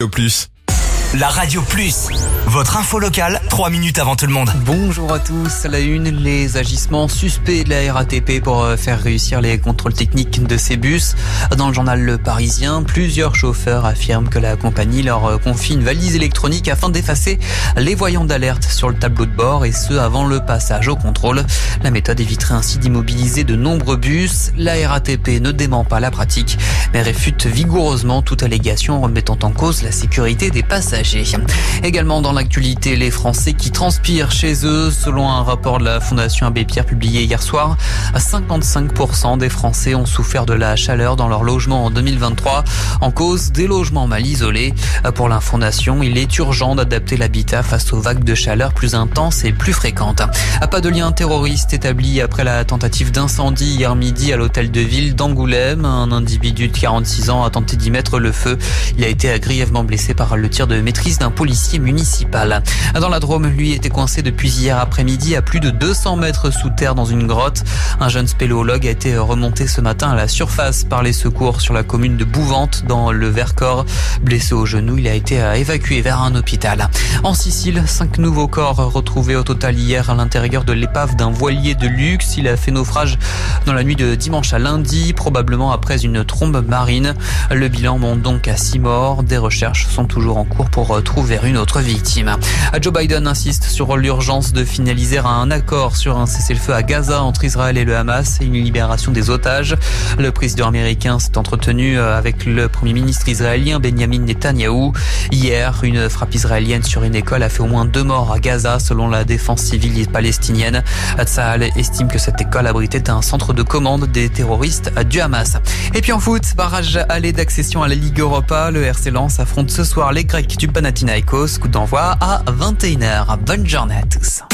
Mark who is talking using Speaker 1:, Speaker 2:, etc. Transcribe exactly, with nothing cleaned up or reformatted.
Speaker 1: Au plus.
Speaker 2: La Radio Plus, votre info locale, trois minutes avant tout le monde.
Speaker 3: Bonjour à tous, à la une, les agissements suspects de la R A T P pour faire réussir les contrôles techniques de ces bus. Dans le journal Le Parisien, plusieurs chauffeurs affirment que la compagnie leur confie une valise électronique afin d'effacer les voyants d'alerte sur le tableau de bord, et ce avant le passage au contrôle. La méthode éviterait ainsi d'immobiliser de nombreux bus. La R A T P ne dément pas la pratique, mais réfute vigoureusement toute allégation remettant en cause la sécurité des passagers. Également dans l'actualité, les Français qui transpirent chez eux. Selon un rapport de la Fondation Abbé Pierre publié hier soir, cinquante-cinq pour cent des Français ont souffert de la chaleur dans leur logement en deux mille vingt-trois, en cause des logements mal isolés. Pour la Fondation, il est urgent d'adapter l'habitat face aux vagues de chaleur plus intenses et plus fréquentes. Pas de lien terroriste établi après la tentative d'incendie hier midi à l'hôtel de ville d'Angoulême. Un individu de quarante-six ans a tenté d'y mettre le feu. Il a été grièvement blessé par le tir de maîtrise d'un policier municipal. Dans la Drôme, lui était coincé depuis hier après-midi à plus de deux cents mètres sous terre dans une grotte. Un jeune spéléologue a été remonté ce matin à la surface par les secours sur la commune de Bouvante dans le Vercors. Blessé au genou, il a été évacué vers un hôpital. En Sicile, cinq nouveaux corps retrouvés au total hier à l'intérieur de l'épave d'un voilier de luxe. Il a fait naufrage dans la nuit de dimanche à lundi, probablement après une trombe marine. Le bilan monte donc à six morts. Des recherches sont toujours en cours pour trouver une autre victime. Joe Biden insiste sur l'urgence de finaliser un accord sur un cessez-le-feu à Gaza entre Israël et le Hamas et une libération des otages. Le président américain s'est entretenu avec le premier ministre israélien Benjamin Netanyahou. Hier, une frappe israélienne sur une école a fait au moins deux morts à Gaza, selon la défense civile palestinienne. Tsahal estime que cette école abritait un centre de commande des terroristes du Hamas. Et puis en foot, barrage aller d'accession à la Ligue Europa. Le R C Lens affronte ce soir les Grecs du Panathinaikos. Coup d'envoi à vingt et une heures. Bonne journée à tous.